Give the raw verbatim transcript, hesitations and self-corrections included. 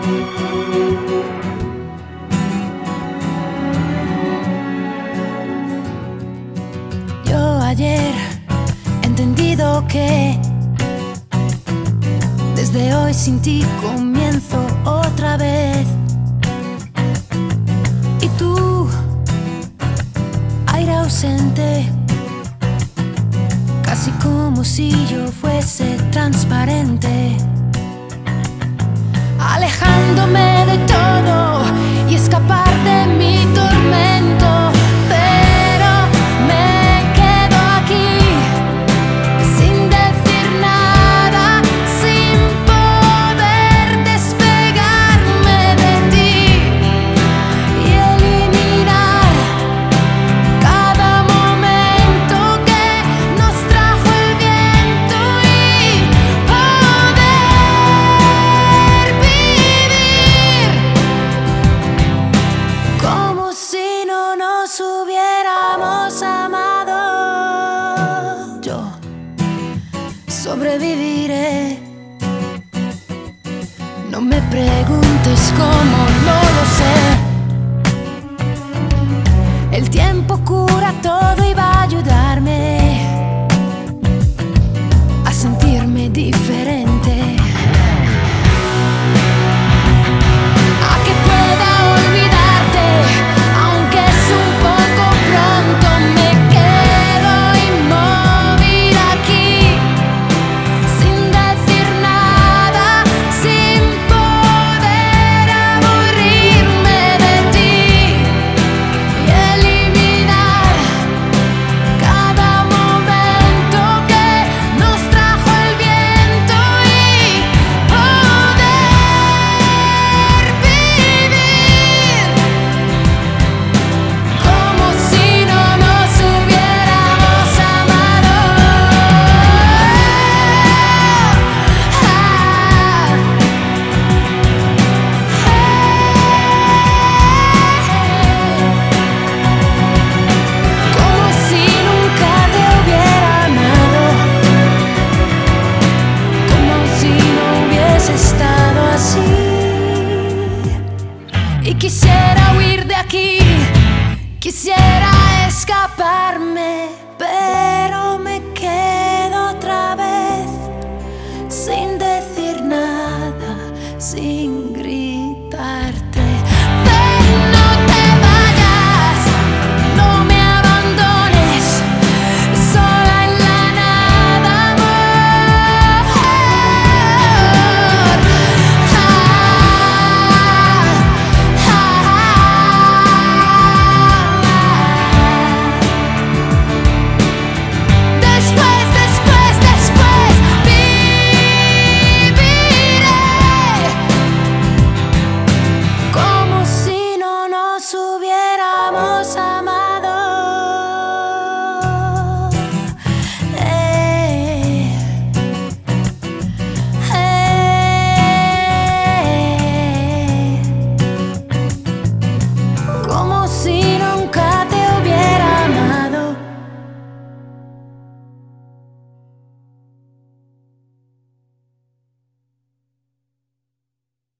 Yo ayer he entendido que desde hoy sin ti comienzo otra vez. Y tú, aire ausente, casi como si yo fuese transparente, alejándome de todo y escapar de mi tormento. Pero me quedo aquí sin decir nada, sin poder despegarme de ti y eliminar cada momento que nos trajo el viento y poder vivir como si no nos hubiéramos amado. Yo sobreviviré. No me preguntes cómo, no lo sé. El tiempo cura todo y va a ayudarme a sentirme diferente, a que pueda olvidarte, aunque es un poco pronto. Me quedo inmóvil aquí, sin decir nada, sin poder aburrirme de ti y eliminar cada momento que nos trajo el viento y poder vivir como si no nos hubiéramos amado. Como si nunca te hubiera amado, como si no hubiese estado así. Y quisiera huir de aquí, quisiera escaparme, pero me quedo otra vez sin decir nada, sin gritarte.